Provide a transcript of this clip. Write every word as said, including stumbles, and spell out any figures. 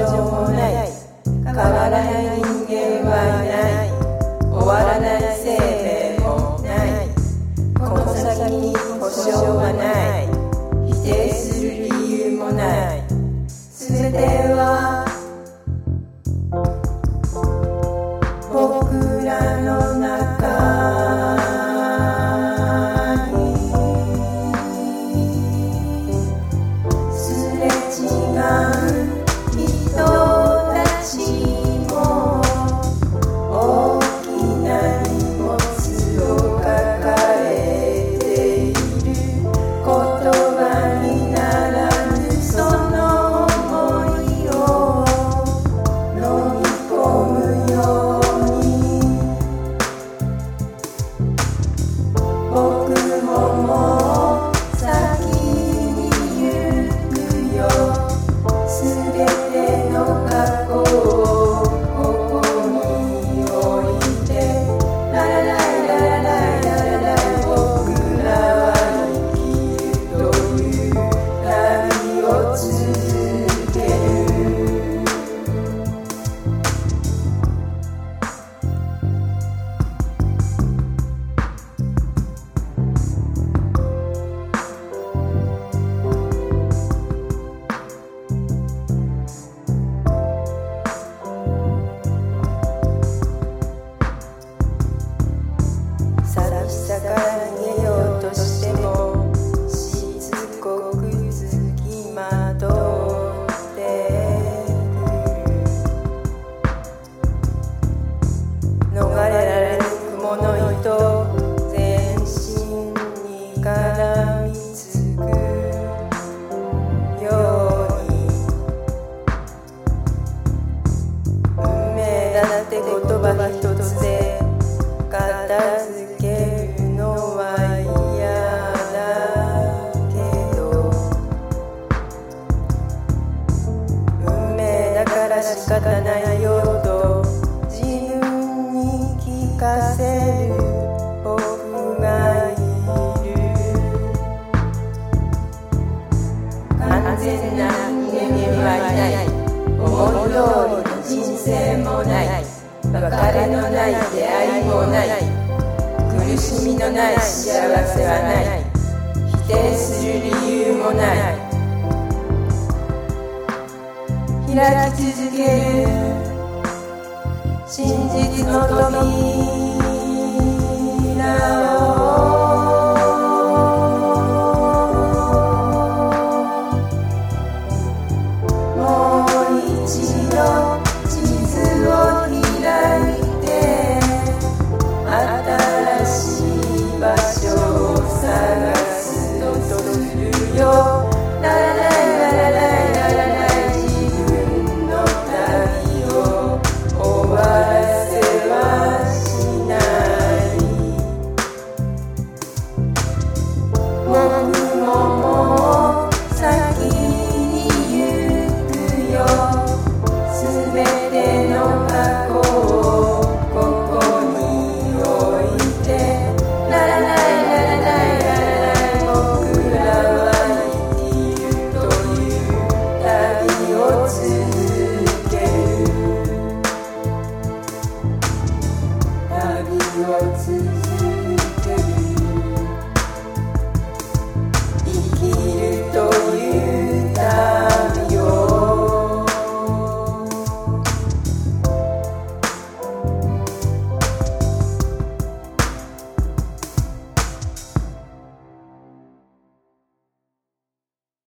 もない、変わらない人間はいない、終わらない生命もない、この先に保証はない、否定する理由もない、すべては僕らの中にすれ違う人たちも大きな荷物を抱えている、言葉にならぬその想いを飲み込むように、僕ももう先に行くよ、すべての過去をここに置いて、ララララララララ、僕らは生きるという旅を続ける。寂しさから逃げようとしてもしつこくつきまとってくる、逃れられぬ雲の糸、全身に絡みつくように、運命だって言葉一つで片付けるのは嫌だけど、運命だから仕方ないよと自分に聞かせる僕がいる、完全な人間はいない、思い通りの人生もない、別れのない出会いもない、苦しみのない幸せはない、否定する理由もない、開き続ける真実の扉